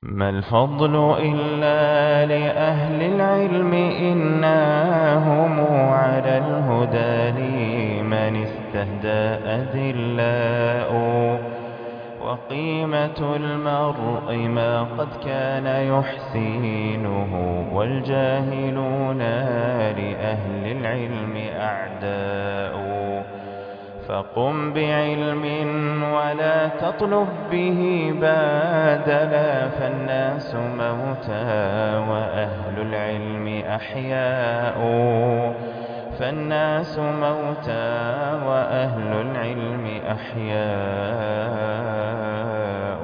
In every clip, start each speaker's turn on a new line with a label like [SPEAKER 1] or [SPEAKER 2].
[SPEAKER 1] ما الفضل إلا لأهل العلم إنهم على الهدى لمن استهدى أذلاء وقيمة المرء ما قد كان يحسنه والجاهلون لأهل العلم أعداء فقم بعلم ولا تطلب به بادلا فالناس موتى وأهل العلم أحياء فالناس موتى وأهل العلم أحياء.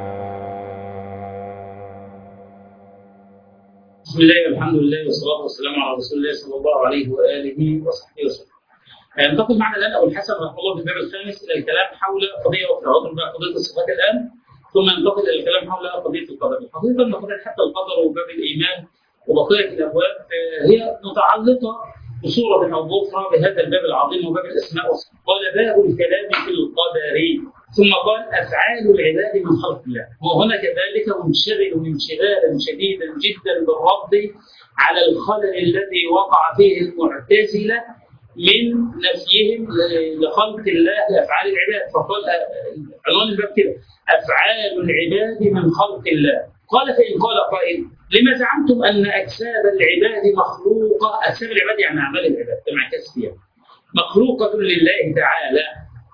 [SPEAKER 2] بسم الله والحمد لله والصلاة والسلام على رسول الله صلى الله عليه وآله وصحبه وسلم. ينتقل معنا الآن أبو الحسن رحمه الله في الباب الخامس إلى الكلام حول قضية أخرى، قضية الصفات الآن، ثم ينتقل إلى الكلام حول قضية القدر. الحقيقة أن قضية حتى القدر وباب الإيمان وبقية الأبواب هي متعلقة بصورة أو بأخرى بهذا الباب العظيم وباب الأسماء والصفات. قال باب الكلام في القدر، ثم قال أفعال العباد من خلق الله. وهنا كذلك منشغل انشغالا شديدا جدا بالرد على الخلل الذي وقع فيه المعتزلة من نفيهم لخلق الله لأفعال العباد. فقال عنوان الباب كده: أفعال العباد من خلق الله. قال فإن قال قائل: لما زعمتم أن أجساد العباد مخلوقة؟ أجساد العباد يعني أعمال العباد انعكاس فيها مخلوقة لله تعالى.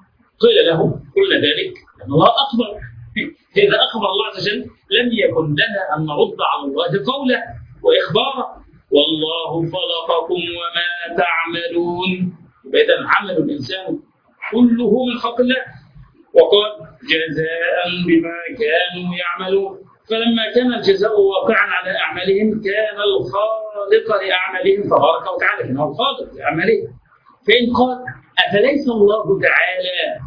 [SPEAKER 2] قيل له: قلنا ذلك لأن الله أخبر. إذا أخبر الله عز وجل لم يكن لنا أن نرد على الله قوله وإخباره. والله خلقكم وما تعملون. إذا عمل الإنسان كله من خلق الله. وقال: جزاء بما كانوا يعملون. فلما كان الجزاء واقعا على أعمالهم كان الخالق لأعمالهم تبارك وتعالى، إنه الخالق لأعمالهم. فإن قال: أفليس الله تعالى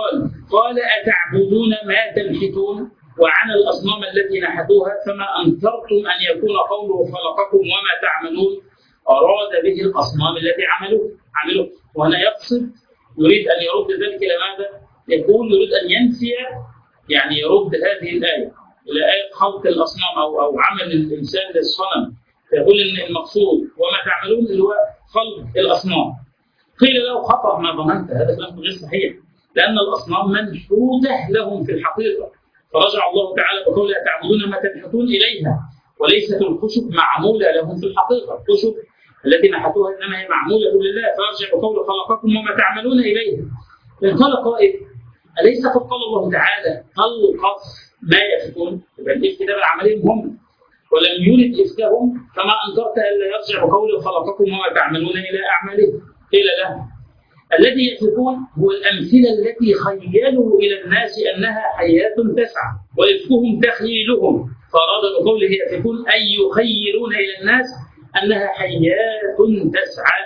[SPEAKER 2] قال أتعبدون ما تنحتون وعن الأصنام التي نحتوها فما أنكرتم أن يكون قوله خلقكم وما تعملون أراد به الأصنام التي عملوا. وهنا يقصد يريد أن يرد ذلك إلى ماذا؟ يقول يريد أن ينفي، يعني يرد هذه الآية إلى آية خلق الأصنام أو عمل الإنسان للصنم، فيقول إن المقصود وما تعملون اللي هو خلق الأصنام. قيل له: خطأ ما ظننت، هذا كلام غير صحيح، لأن الأصنام منحوتة لهم في الحقيقة. فرجع الله تعالى بقوله: تعبدون ما تنحتون إليها، وليست الخشب معمولة لهم في الحقيقة. الخشب التي نحتوها إنما هي معمولة لله. فرجع بقوله: خلقكم وما تعملون إليها. إن قال قائل: أليس قد قال الله تعالى: ألقف ما يفكون؟ يبقى الإفك ده بالعملين هم، ولم يرد إفكهم، فما أنكرت ألا يرجع بقوله: خلقكم وما تعملون إلى أعمالهم. قيل له: الذي يفكون هو الأمثلة التي خيلوا إلى الناس أنها حياة تسعى، وإفكهم تخيلهم. فأراد بقوله يفكون أن يخيلون إلى الناس أنها حياة تسعى،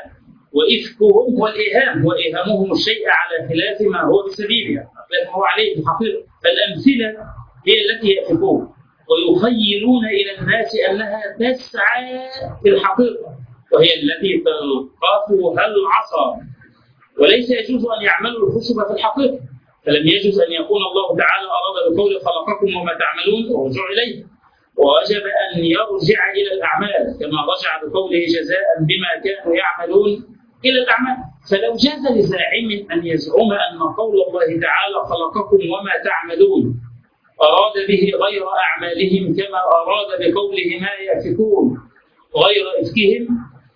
[SPEAKER 2] وإفكهم هو الإيهام، وإيهامهم الشيء على خلاف ما هو بسبيلها، خلاف ما هو عليه في الحقيقة. فالأمثلة هي التي يفكون ويخيلون إلى الناس أنها تسعى في الحقيقة، وهي التي تلقفها العصا. وليس يجوز أن يعملوا الخشب في الحقيقة، فلم يجوز أن يكون الله تعالى أراد بقول خلقكم وما تعملون والرجوع إليه، ووجب أن يرجع إلى الأعمال كما رجع بقوله: جزاء بما كانوا يعملون إلى الأعمال. فلو جاز لزاعم أن يزعم أن قول الله تعالى خلقكم وما تعملون أراد به غير أعمالهم كما أراد بقوله ما يفكون غير إفكهم،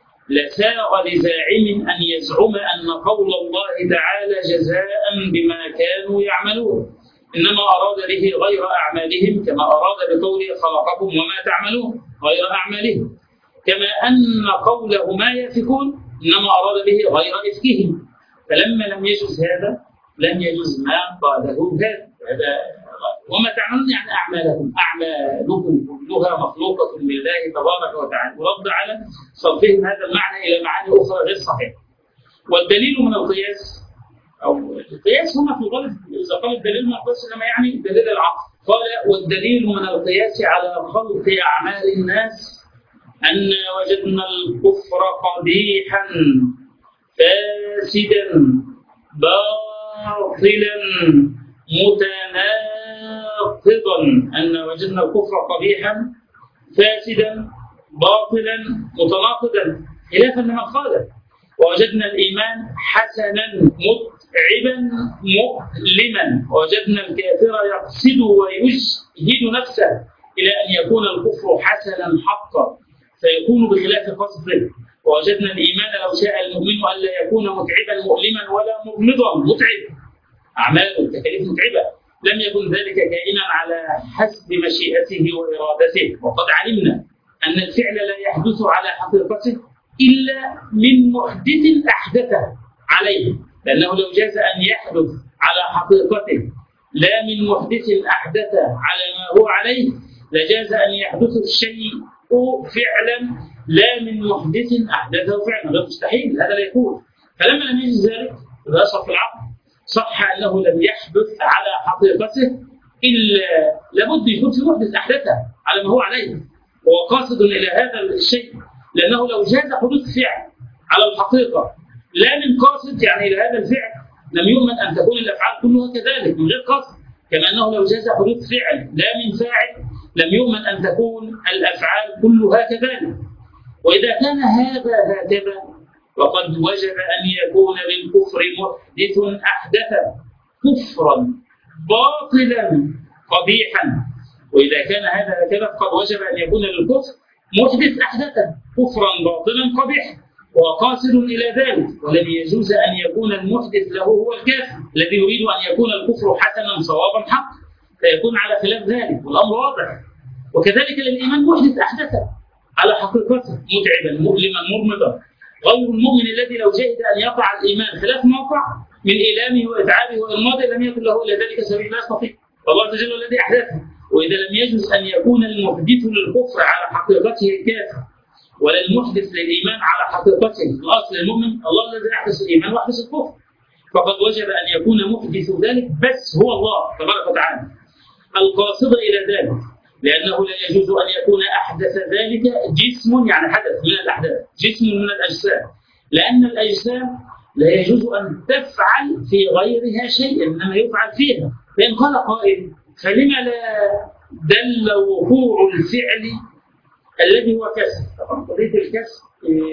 [SPEAKER 2] لساغ لزاعم أن يزعم أن قول الله تعالى جزاء بما كانوا يعملون إنما أراد به غير أعمالهم كما أراد بقوله خلقكم وما تعملون غير أعمالهم، كما أن قوله ما يفكون إنما أراد به غير إفكهم. فلما لم يجوز هذا لم يجوز ما قاله هذا. وما تعملون يعني أعمالكم كلها مخلوقة لله تبارك وتعالى، ورد على صرفهم هذا المعنى إلى معاني أخرى غير صحيحة. والدليل من القياس، أو القياس هنا في الغالب إذا قال الدليل من القياس إنما يعني دليل العقل. قال: والدليل من القياس على خلق أعمال الناس أن وجدنا الكفر قبيحا فاسدا باطلا متناقضا معتقدا أن وجدنا الكفر قبيحا فاسدا باطلا متناقضا خلافا لمن خالف، ووجدنا الإيمان حسنا متعبا مؤلما، ووجدنا الكافر يقصد ويجهد نفسه إلى أن يكون الكفر حسنا حقا فيكون بخلاف قصده، ووجدنا الإيمان لو شاء المؤمن ألا يكون متعبا مؤلما ولا مغمضا متعب، أعماله التكاليف متعبة، لم يكن ذلك كائنا على حسب مشيئته وإرادته. وقد علمنا أن الفعل لا يحدث على حقيقته إلا من محدث أحدثه عليه، لأنه لو جاز أن يحدث على حقيقته لا من محدث أحدثه على ما هو عليه لجاز أن يحدث الشيء فعلا لا من محدث أحدثه فعلا، هذا مستحيل، هذا لا يكون. فلما لم يجد ذلك إذا أصل في العقل صح أنه لم يحدث على حقيقته إلا لابد يكون في محدث أحدثه على ما هو عليه، وهو قاصد إلى هذا الشيء، لأنه لو جاز حدوث فعل على الحقيقة لا من قاصد يعني إلى هذا الفعل لم يؤمن أن تكون الأفعال كلها كذلك من غير قصد، كما أنه لو جاز حدوث فعل لا من فاعل لم يؤمن أن تكون الأفعال كلها كذلك. وإذا كان هذا هكذا وقد وجب أن يكون للكفر محدث أحدث كفرا باطلا قبيحا، وإذا كان هذا هكذا فقد وجب أن يكون للكفر محدث أحدث كفرا باطلا قبيحا وقاصد إلى ذلك، ولم يجوز أن يكون المحدث له هو الكافر الذي يريد أن يكون الكفر حسنا صوابا حقا، فيكون على خلاف ذلك والأمر واضح. وكذلك للإيمان محدث أحدث على حقيقته متعبا مؤلما مرمضا، غير المؤمن الذي لو جهد أن يقع الإيمان خلاف ما وقع من إيلامه وإتعابه وإرماده لم يكن له إلى ذلك سبيل، لا يستطيع، والله عز وجل الذي أحدثه. وإذا لم يجوز أن يكون المحدث للكفر على حقيقته الكافر ولا المحدث للإيمان على حقيقته الأصل المؤمن، الله الذي أحدث الإيمان وأحدث الكفر، فقد وجب أن يكون محدث ذلك بس هو الله تبارك وتعالى القاصد إلى ذلك، لأنه لا يجوز أن يكون أحدث ذلك جسم يعني حدث من الأحداث جسم من الأجسام، لأن الأجسام لا يجوز أن تفعل في غيرها شيئا إنما يفعل فيها. فإن قال قائل فلما لا دل وقوع الفعل الذي هو كسب؟ طبعا قضية الكسب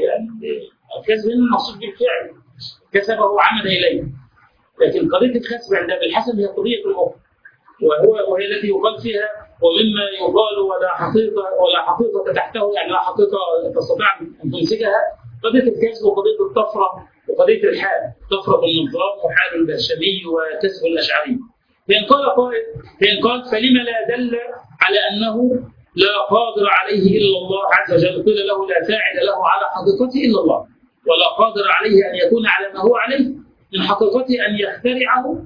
[SPEAKER 2] الكسب هنا المقصود بالفعل كسبه عمد إليه، لكن قضية الكسب عند ابن الحسن هي قضية أخرى وهي التي يقال فيها ومما يقال ولا حقيقة تحته، يعني لا حقيقة تستطيع أن تمسكها، قضية الكسب وقضية الطفرة وقضية الحال، طفرة النظام وحال البشري وكسب الأشعري. فإن قال فلما لا دل على أنه لا قادر عليه إلا الله عز وجل، قيل له لا فاعل له على حقيقته إلا الله، ولا قادر عليه أن يكون على ما هو عليه من حقيقته أن يخترعه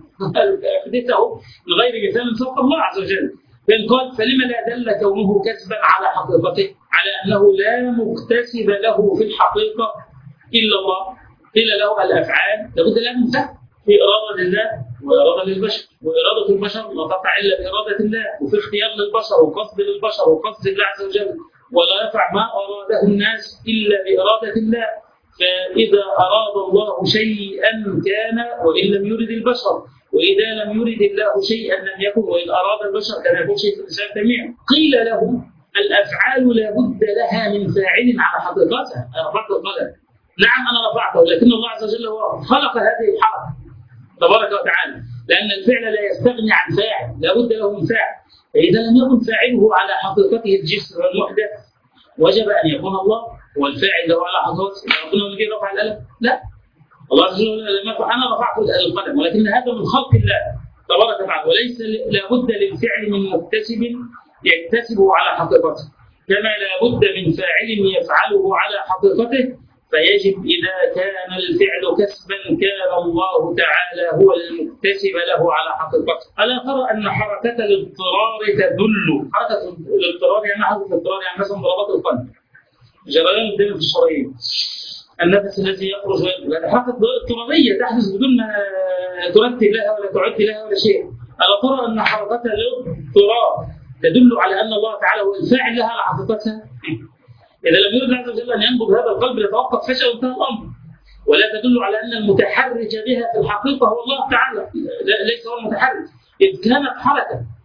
[SPEAKER 2] يحدثه من غير مثال فوق الله عز وجل. فإن قال فلما لا دل كونه كسبا على حقيقته على أنه لا مكتسب له في الحقيقة إلا الله، قيل له الأفعال لابد لها من فهم في إرادة الله وإرادة للبشر، وإرادة البشر لا تقع إلا بإرادة الله، وفي اختيار للبشر وقصد للبشر وقصد الله عز وجل، ولا يقع ما أراده الناس إلا بإرادة الله. فإذا أراد الله شيئا كان وإن لم يرد البشر، وإذا لم يرد الله شيئا لم يكن، وإن أراد البشر كان يكون شيء في الإنسان جميعا. قيل له الأفعال لا بد لها من فاعل على حقيقتها. أنا رفعت القلم، نعم أنا رفعته، لكن الله عز وجل هو خلق هذه الحركة تبارك وتعالى، لأن الفعل لا يستغني عن فاعل، لا بد له من فاعل. فإذا لم يكن فاعله على حقيقته الجسم والمحدث وجب أن يكون الله هو الفاعل له على حقيقته. ربنا يجي رفع القلم؟ لا، الله عز وجل لم يرفع، أنا رفعت القلم، ولكن هذا من خلق الله تبارك وتعالى، وليس لا بد للفعل من مكتسب يكتسبه على حقيقته، كما لا بد من فاعل يفعله على حقيقته. فيجب إذا كان الفعل كسبا كان الله تعالى هو المكتسب له على حقيقته. ألا ترى أن حركة الاضطرار تدل، حركة الاضطرار يعني حركة الاضطرار يعني مثلا ضربات القلب، جريان الدم في الشرايين، النفس الذي يخرج ويدخل، حركة اضطرارية تحدث بدون ما ترتب لها ولا تعد لها ولا شيء. ألا ترى أن حركة الاضطرار تدل على أن الله تعالى هو الفاعل لها على حقيقتها؟ إذا لم يرد عز وجل أن ينبض هذا القلب ليتوقف فجأة وانتهى الأمر، ولا تدل على أن المتحرك بها في الحقيقة هو الله تعالى، ليس هو المتحرك، إذ كانت حركة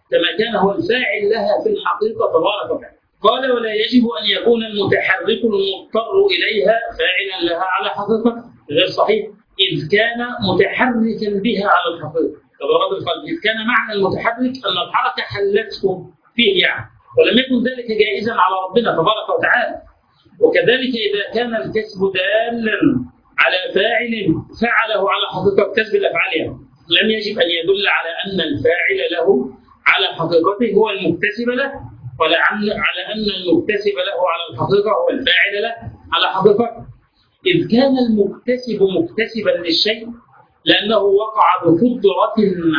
[SPEAKER 2] كما كان هو الفاعل لها في الحقيقة تبارك وتعالى. قال ولا يجب أن يكون المتحرك المضطر إليها فاعلا لها على حقيقة، غير صحيح، إذ كان متحركا بها على الحقيقة. كضرب القلب، إذ كان معنى المتحرك أن الحركة حلته فيه يعني، ولم يكن ذلك جائزا على ربنا تبارك وتعالى. وكذلك إذا كان الكسب دالا على فاعل فعله على حقيقة كسب الأفعال يعني، لم يجب أن يدل على أن الفاعل له على حقيقته هو المكتسب له، ولا على أن المكتسب له على الحقيقة هو الفاعل له على حقيقته. إذ كان المكتسب مكتسبا للشيء لأنه وقع بقدرة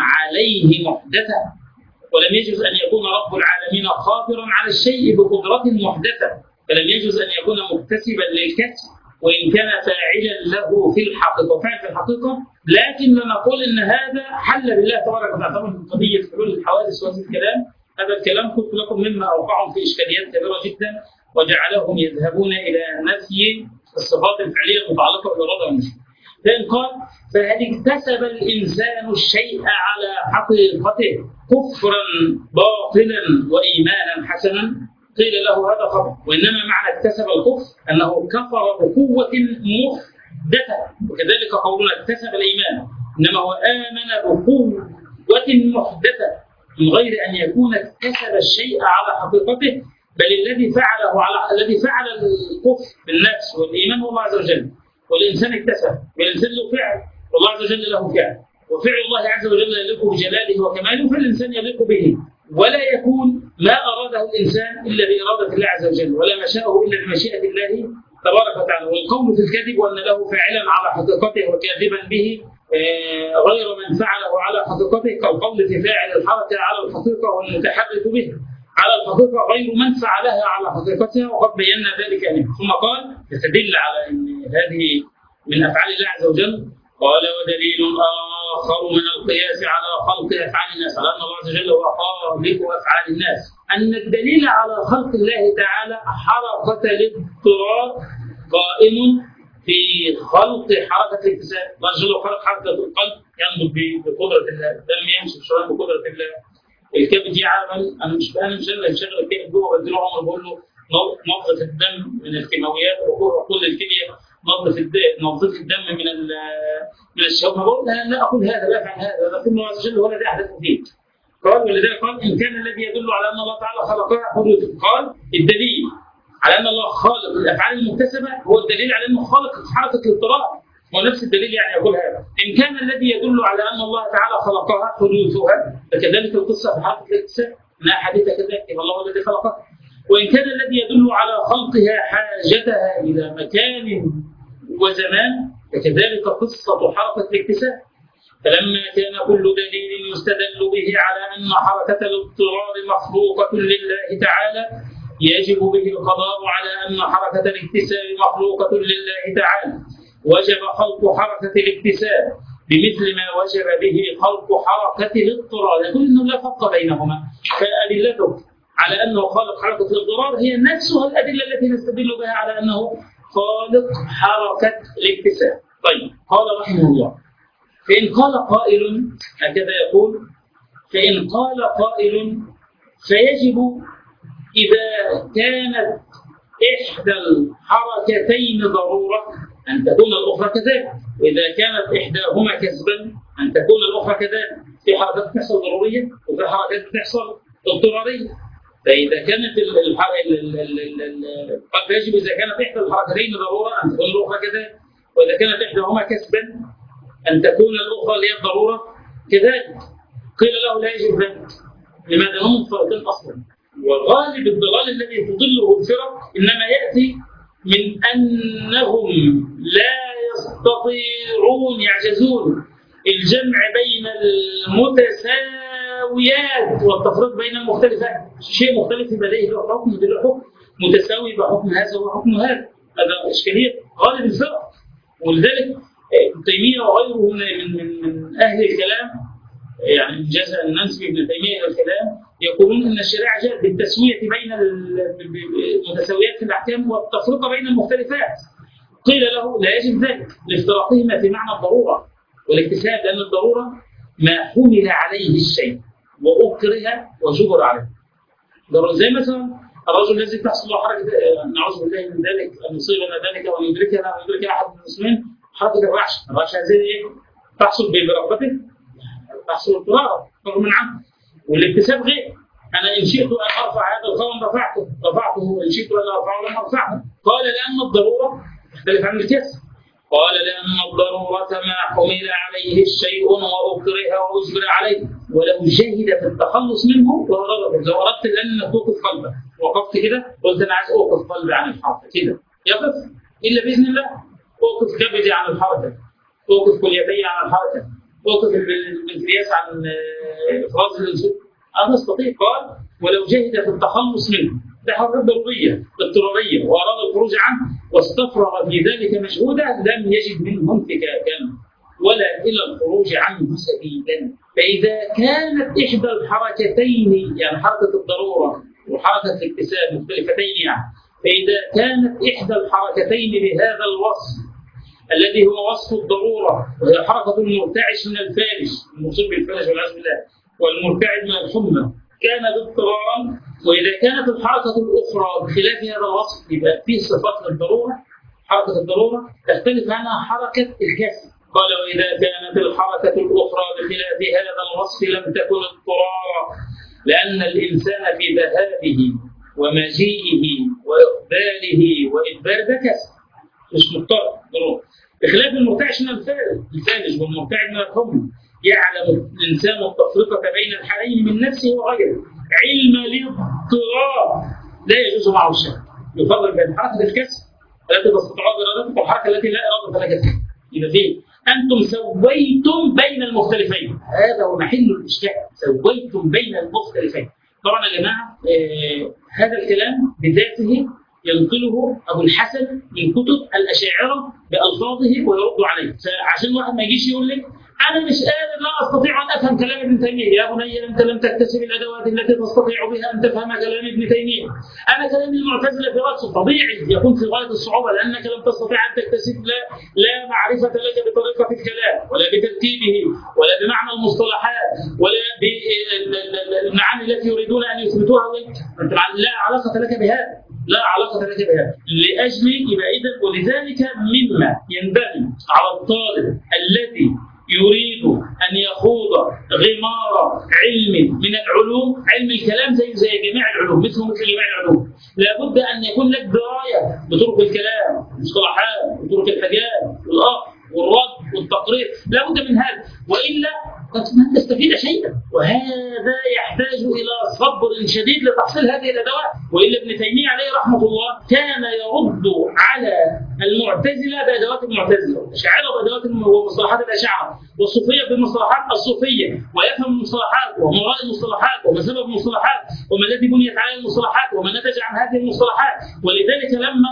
[SPEAKER 2] عليه محدثة، ولم يجوز أن يكون رب العالمين قادرا على الشيء بقدرة محدثة، فلم يجوز أن يكون مكتسبا للكسب وإن كان فاعلا له في الحقيقة، فاعل في الحقيقة، لكن لنقول إن هذا حل بالله تبارك وتعالى. طبعا قضية حلول الحوادث وهذا الكلام، هذا الكلام قلت لكم مما أوقعهم في إشكاليات كبيرة جدا وجعلهم يذهبون إلى نفي الصفات الفعلية المتعلقة بالإرادة والمشيئة. فإن قال فهل اكتسب الإنسان الشيء على حقيقته كفرا باطلا وإيمانا حسنا؟ قيل له هذا خطأ، وإنما معنى اكتسب الكفر أنه كفر بقوة محدثة، وكذلك قولنا اكتسب الإيمان إنما هو آمن بقوة محدثة من غير أن يكون اكتسب الشيء على حقيقته، بل الذي فعل الكفر بالنفس والإيمان هو الله عز وجل، والإنسان اكتسب، والإنسان له فعل، والله عز وجل له فعل، وفعل الله عز وجل يليق بجلاله وكماله، فالإنسان يليق به، ولا يكون ما أراده الإنسان إلا بإرادة الله عز وجل، ولا ما شاءه إلا بمشيئة الله تبارك وتعالى. والقول في الكذب وأن له فاعلا على حقيقته وكاذبا به غير من فعله على حقيقته، كالقول في فاعل الحركة على الحقيقة والمتحرك به على الحقيقة غير من فعلها على حقيقتها، وقد بينا ذلك يعني. ثم قال يستدل على أن هذه من أفعال الله عز وجل. قال ودليل آخر من القياس على خلق أفعال الناس، على أن الله عز وجل هو خالق أفعال الناس، أن الدليل على خلق الله تعالى حركة الاضطرار قائم في خلق حركة الاكتساب. الله عز وجل خلق حركة القلب ينبض بقدرة الله، الدم يمشي بشرائع بقدرة الله، الكبد يعمل. أنا مش مشغل الكبد جوه بديله عمر بقول له نظف الدم من الكيماويات، وكل الكلية نظف الدم من الشهوات. بقول لا أقول هذا، لا أفعل هذا، لكن الله عز وجل هو الذي أحدث فيه. قال ولذلك قال إن كان الذي يدل على أن الله تعالى خلقها حدوث، قال الدليل على أن الله خالق الأفعال المكتسبة هو الدليل على أنه خالق حركة الاضطرار، هو نفس الدليل يعني يقول هذا. إن كان الذي يدل على أن الله تعالى خلقها حدوثها فكذلك القصة في حركة الاكتساب، لا حديث كذلك الله الذي خلقها. وإن كان الذي يدل على خلقها حاجتها إلى مكان وزمان فكذلك قصة حركة الاكتساب. فلما كان كل دليل يستدل به على أن حركة الاضطرار مخلوقة لله تعالى يجب به القضاء على أن حركة الاكتساب مخلوقة لله تعالى، وجب خلق حركة الاكتساب بمثل ما وجب به خلق حركة الاضطرار، يقول إنه لا فرق بينهما. فأدلته على أنه خالق حركة الاضطرار هي نفسها الأدلة التي نستدل بها على أنه خالق حركة الاكتساب. طيب قال رحمه الله فإن قال قائل، هكذا يقول، فإن قال قائل فيجب إذا كانت إحدى الحركتين ضرورة أن تكون الأخرى كذلك، وإذا كانت إحداهما كسبا أن تكون الأخرى كذلك. في حركات تحصل ضرورية وفي حركات تحصل اضطرارية. فإذا كانت فيجب إذا كانت إحدى الحركتين ضرورة أن تكون الأخرى كذلك، وإذا كانت إحداهما كسبا أن تكون الأخرى اللي هي الضرورة كذلك. قيل له لا يجب ذلك. لماذا؟ هم فرقين أصلا، والغالب الضلال الذي تضله الفرق إنما يأتي من أنهم لا يستطيعون، يعجزون الجمع بين المتساويات والتفريق بين المختلفات. شيء مختلف يبقى له حكم وله حكم، متساوي بحكم هذا وحكم هذا. هذا إشكالية غالب الفرق. ولذلك ابن تيمية وغيره من أهل الكلام، يعني جزء النسبي ابن تيمية إلى الكلام، يقولون أن الشريعة جاءت بالتسوية بين المتساويات في الأحكام والتفرقة بين المختلفات. قيل له لا يجب ذلك لافتراقهما في معنى الضرورة والاكتساب، لأن الضرورة ما حمل عليه الشيء، وأكره وجبر عليه. زي مثلا الرجل الذي تحصل له حركة، نعوذ بالله من ذلك، أن يصيبنا ذلك وأن يدرك أحد من المسلمين حركة الرعشة هذه إيه؟ تحصل برغبته، تحصل اضطرارا رغم عنه. والاكتساب غير، أنا إن شئت أن أرفع هذا القلم رفعته، وإن شئت أن أرفعه لم أرفعه. قال لأن الضرورة تختلف عن الكسب. قال لأن الضرورة ما حمل عليه الشيء وأكره وأجبر عليه، ولو جهد في التخلص منه لو أردت أن توقف قلبك، وقفت كده قلت أنا عايز أوقف قلبي عن الحركة كده، يقف إلا بإذن الله. أوقف كبدي عن الحركة، أوقف كليتي عن الحركة، أوقف البنكرياس عن إفراز الأنسولين، أنا أستطيع. قال ولو جهد في التخلص منه، ده حركة ضرورية اضطرارية، وأراد الخروج عنه واستفرغ في ذلك مجهودا لم يجد منه انفكاكا ولا إلى الخروج عنه سبيلا. فإذا كانت إحدى الحركتين، يعني حركة الضرورة وحركة الاكتساب مختلفتين، يعني فإذا كانت إحدى الحركتين بهذا الوصف الذي هو وصف الضرورة، وهي حركة المرتعش من الفارج، المصيب بالفارج والعياذ بالله، والمرتعد من الحمى، كانت اضطرارا. وإذا كانت الحركة الأخرى بخلاف هذا الوصف يبقى فيه صفات للضرورة. حركة الضرورة تختلف عنها حركة الكسب. قال وإذا كانت الحركة الأخرى بخلاف هذا الوصف لم تكن اضطرارا، لأن الإنسان في ذهابه ومجيئه وإقباله وإدبار ده كسب، مش مضطر ضرورة، بخلاف المرتعش من الفارج والمرتعد من الحمى. يعلم الإنسان التفرقة بين الحالين من نفسه وغيره علم الاضطرار، لا يجوز معه الشك. يفرق بين حركة الكسب التي تستطيع إرادتك والحركة التي لا إرادة لها كسب. إذا فيه أنتم سويتم بين المختلفين، هذا هو محل الإشكال، سويتم بين المختلفين. طبعا يا جماعة هذا الكلام بذاته ينقله أبو الحسن من كتب الأشاعرة بألفاظه ويرد عليه. فعشان واحد ما يجيش يقول لك أنا مش قادر، لا أستطيع أن أفهم كلام ابن تيمية. يا بني أنت لم تكتسب الأدوات التي تستطيع بها أن تفهم كلام ابن تيمية. أنا كلام المعتزلة في رأسه طبيعي يكون في غاية الصعوبة، لأنك لم تستطيع أن تكتسب لا معرفة لك بطريقة الكلام ولا بترتيبه ولا بمعنى المصطلحات ولا بالمعاني التي يريدون أن يثبتوها لك. أنت لا علاقة لك بهذا، لا علاقة لك بهذا. لأجل يبقى إذن، ولذلك مما ينبغي على الطالب الذي يريد أن يخوض غمار علم من العلوم، علم الكلام زي جميع العلوم، مثل جميع العلوم، لابد أن يكون لك دراية بطرق الكلام، المصطلحات، وطرق الحجاب والأخذ والرد والتقرير، لابد من هذا، وإلا لن تستفيد شيئا. وهذا يحتاج إلى صبر شديد لتحصيل هذه الأدوات. وإلا ابن تيمية عليه رحمة الله كان يرد على المعتزلة بأدوات المعتزلة، الأشاعرة بأدوات ومصطلحات الأشاعرة، والصوفية بالمصطلحات الصوفية، ويفهم المصطلحات ومراء المصطلحات وما سبب المصطلحات وما الذي بنيت عليه المصطلحات وما نتج عن هذه المصطلحات. ولذلك لما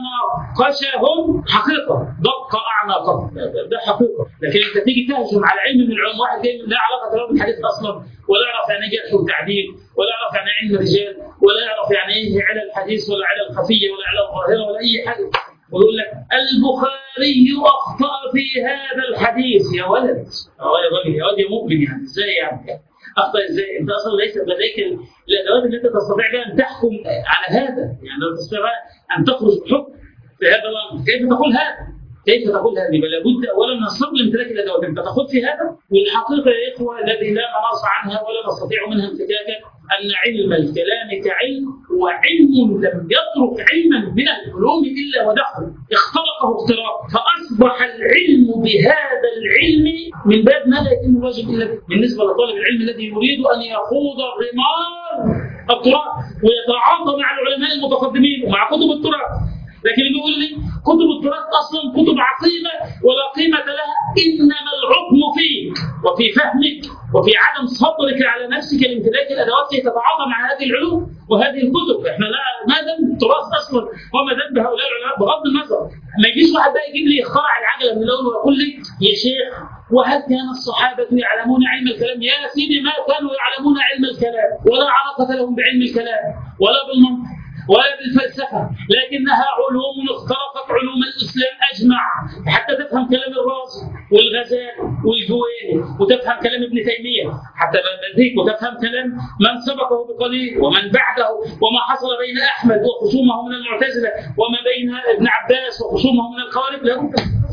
[SPEAKER 2] ناقشهم حقيقة دق أعناقهم، ده حقيقة. لكن أنت تيجي تهجم على علم من العلوم، واحد لا علاقة له بالحديث أصلا، ولا يعرف يعني جرح وتعديل، ولا يعرف يعني علم الرجال، ولا يعرف يعني إيه علل الحديث ولا علل الخفية ولا علل الظاهرة ولا أي حاجة، ويقول لك البخاري أخطأ في هذا الحديث. يا ولد يا راجل يا ولد يا مؤمن، يعني إزاي يعني أخطأ إزاي؟ أنت أصلا ليست لديك الأدوات التي تستطيع بها أن تحكم على هذا، يعني لا تستطيع أن تخرج بحكم في هذا الأمر. كيف تقول هذا؟ كيف تقول هذه؟ بل لابد اولا من صبر لامتلاك الادوات. انت تاخذ في هذا، والحقيقه يا اخوه الذي لا مناص عنها ولا نستطيع منها انفكاكا، ان علم الكلام كعلم هو علم لم يترك علما من العلوم الا ودخل اختلقه اختراق، فاصبح العلم بهذا العلم من باب ما لا يتم الواجب الا به. بالنسبه لطالب العلم الذي يريد ان يخوض غمار التراث ويتعاطى مع العلماء المتقدمين ومع كتب التراث، لكن يقول لي كتب التراث اصلا كتب عقيمه ولا قيمه لها، انما العظم فيك وفي فهمك وفي عدم صبرك على نفسك لامتلاك الادوات كي تتعاطى مع هذه العلوم وهذه الكتب. احنا لا، ما ذنب التراث اصلا وما ذنب هؤلاء العلماء بغض النظر. ما يجيش واحد بقى يجيب لي يخترع العجله من الاول ويقول لي يا شيخ وهل كان الصحابه يعلمون علم الكلام؟ يا سيدي ما كانوا يعلمون علم الكلام ولا علاقه لهم بعلم الكلام ولا بالمنطق ولا بالفلسفة، لكنها علوم اخترقت علوم الإسلام أجمع، حتى تفهم كلام الرازي والغزالي والجويني وتفهم كلام ابن تيمية، حتى بديك وتفهم كلام من سبقه بقليل ومن بعده، وما حصل بين احمد وخصومه من المعتزله وما بين ابن عباس وخصومه من الخوارج. لابد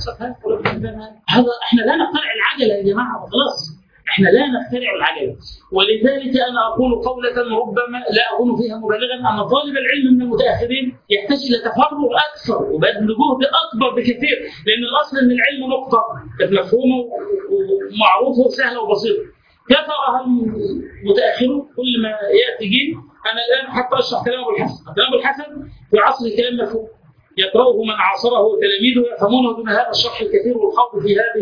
[SPEAKER 2] هذا احنا لا نخترع العجله يا جماعه، خلاص احنا لا نخترع العجله. ولذلك انا اقول قوله ربما لا اكون فيها مبالغا، ان طالب العلم من المتاخرين يحتاج الى تفرغ اكثر وبذل جهد اكبر بكثير، لان الاصل ان العلم نقطه كانت مفهومه ومعروفه وسهله وبسيطه. كثرها المتاخرون، كل ما ياتي جيل. انا الان حتى اشرح كلام ابو الحسن، كلام ابو الحسن في عصر الكلام مفهوم يقراه من عاصره وتلاميذه يفهمونه دون هذا الشرح الكثير والخوض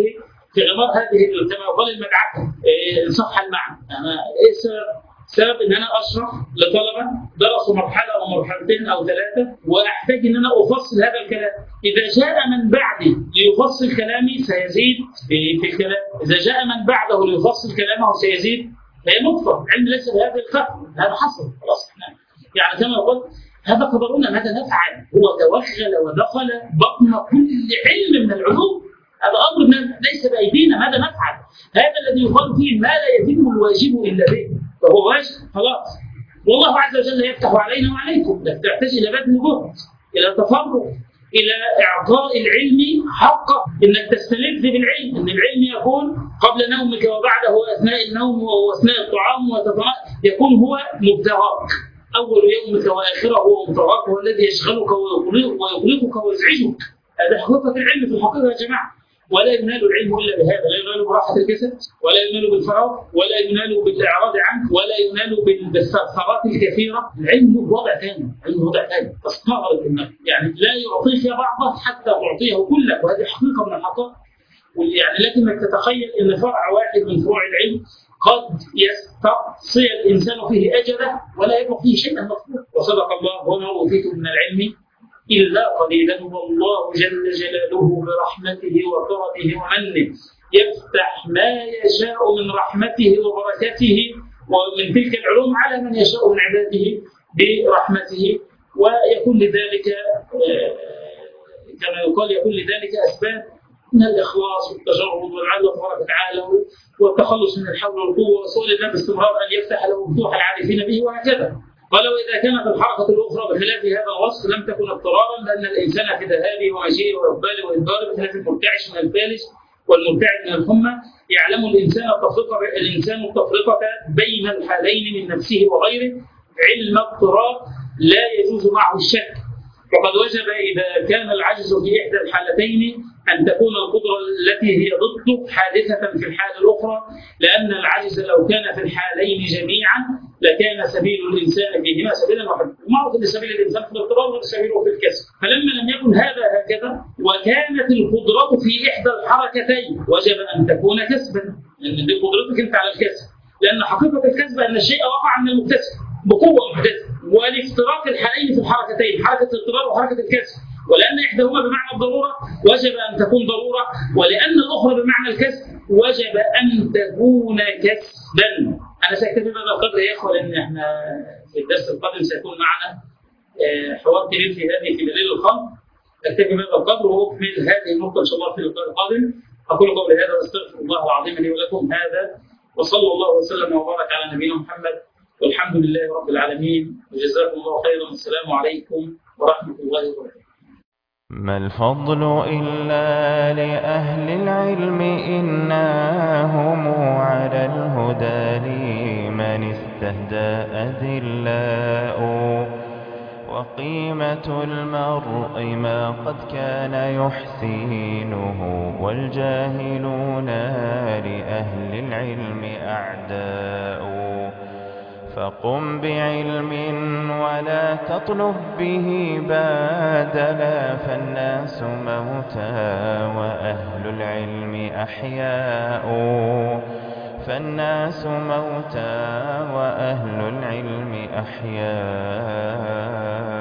[SPEAKER 2] في غمار هذه كما يقال المدعكه صح المعنى. انا ايه السبب ان انا اشرح لطلبه درسوا مرحله او مرحلتين او ثلاثه، واحتاج ان انا افصل هذا الكلام. اذا جاء من بعدي ليفصل كلامي سيزيد في الكلام، اذا جاء من بعده ليفصل كلامه سيزيد. هي نقطه، العلم ليس بهذا الفهم، هذا حصل خلاص. احنا يعني كما قلت هذا قدرنا، ماذا نفعل؟ هو توغل ودخل بطن كل علم من العلوم. هذا امر ليس بايدينا، ماذا نفعل؟ هذا الذي يقال فيه ما لا يتم الواجب الا به، فهو واجب خلاص. والله عز وجل يفتح علينا وعليكم، تحتاج الى بذل جهد، الى تفرغ، الى اعطاء العلم حقه، انك تستلذ بالعلم، ان العلم يكون قبل نومك وبعده واثناء النوم واثناء الطعام يكون هو مبتغاك. اول يومك واخره هو مبتغاك، هو الذي يشغلك ويقلقك ويزعجك. هذا حقيقه العلم في الحقيقه يا جماعه. ولا ينال العلم الا بهذا، لا ينال براحه الجسد، ولا ينال بالفراغ، ولا ينال بالاعراض عنه، ولا ينال بالثغرات الكثيره. العلم وضع ثاني، العلم وضع ثاني، تستغرب انك يعني لا يعطيك بعضه حتى تعطيه كلك، وهذه حقيقه من الحقائق. يعني لكنك تتخيل ان فرع واحد من فروع العلم قد يستقصي الانسان فيه اجله ولا يبقى فيه شيئا مطلوب. وصدق الله وما اوتيتم من العلم إلا قليلا، والله جل جلاله برحمته وكرمه ومنه يفتح ما يشاء من رحمته وبركته ومن تلك العلوم على من يشاء من عباده برحمته. ويكون لذلك كما يقال يكون لذلك أسباب من الإخلاص والتجرد والعدل تبارك وتعالى والتخلص من الحول والقوة وسؤال الله باستمرار أن يفتح له فتوح العارفين به وهكذا. ولو إذا كانت الحركة الأخرى بخلاف هذا الوصف لم تكن اضطرارا، لأن الإنسان في ذهابه ومجيئه وإقباله وإدباره بخلاف المرتعش من الفالس والمبتعد من الحمى. يعلم الإنسان التفرقة بين الحالين من نفسه وغيره علم اضطرار لا يجوز معه الشك. وقد وجب إذا كان العجز في إحدى الحالتين أن تكون القدرة التي هي ضده حادثة في الحالة الأخرى، لأن العجز لو كان في الحالين جميعا لكان سبيل الإنسان فيهما سبيلا واحدا. ومعروف أن سبيل الإنسان في الاضطرار وسبيله في الكسب. فلما لم يكن هذا هكذا وكانت القدرة في إحدى الحركتين وجب أن تكون كسبا، لأن دي قدرتك أنت على الكسب، لأن حقيقة الكسب أن الشيء وقع من المكتسب بقوة محدثة. ولافتراق الحالين في الحركتين، حركة الاضطرار وحركة الكسب، ولأن إحداهما بمعنى الضرورة وجب أن تكون ضرورة، ولأن الأخرى بمعنى الكسب وجب أن تكون كسبا. أنا سأكتفي بهذا القدر يا إخوة، لأن إحنا في الدرس القادم سيكون معنا حوار كبير في دليل الخلق. أكتفي بهذا القدر وأكمل هذه النقطة إن شاء الله في اللقاء القادم. أقول قولي هذا وأستغفر الله العظيم لي ولكم هذا، وصلى الله وسلم وبارك على نبينا محمد، والحمد لله رب العالمين، وجزاكم الله خيرا. السلام عليكم ورحمة الله وبركاته.
[SPEAKER 1] ما الفضل إلا لأهل العلم إنهم على الهدى لمن استهدى أذلاء، وقيمة المرء ما قد كان يحسينه، والجاهلون لأهل العلم أعداء. فقم بعلم ولا تطلب به بادلا، فالناس موتى وأهل العلم أحياء. فالناس موتى وأهل العلم أحياء.